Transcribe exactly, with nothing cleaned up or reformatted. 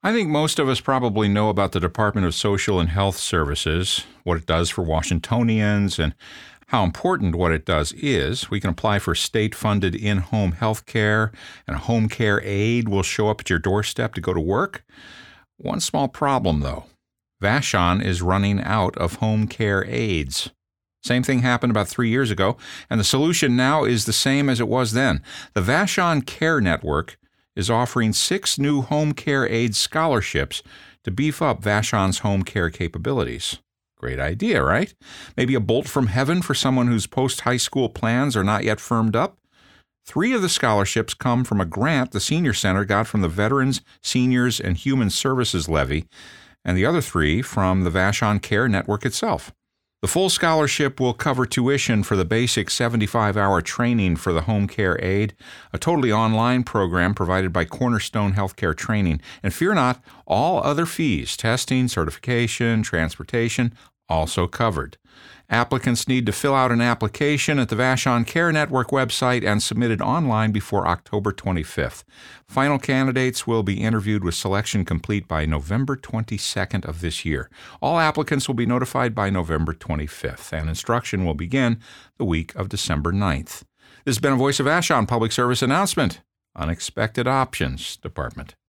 I think most of us probably know about the Department of Social and Health Services, what it does for Washingtonians, and how important what it does is. We can apply for state-funded in-home health care, and a home care aide will show up at your doorstep to go to work. One small problem, though. Vashon is running out of home care aides. Same thing happened about three years ago, and the solution now is the same as it was then. The Vashon Care Network is offering six new home care aid scholarships to beef up Vashon's home care capabilities. Great idea, right? Maybe a bolt from heaven for someone whose post-high school plans are not yet firmed up? Three of the scholarships come from a grant the Senior Center got from the Veterans, Seniors, and Human Services Levy, and the other three from the Vashon Care Network itself. The full scholarship will cover tuition for the basic seventy-five hour training for the home care aide, a totally online program provided by Cornerstone Healthcare Training. And fear not, all other fees, testing, certification, transportation, also covered. Applicants need to fill out an application at the Vashon Care Network website and submit it online before October twenty-fifth. Final candidates will be interviewed with selection complete by November twenty-second of this year. All applicants will be notified by November twenty-fifth, and instruction will begin the week of December ninth. This has been a Voice of Vashon public service announcement. Unexpected Options Department.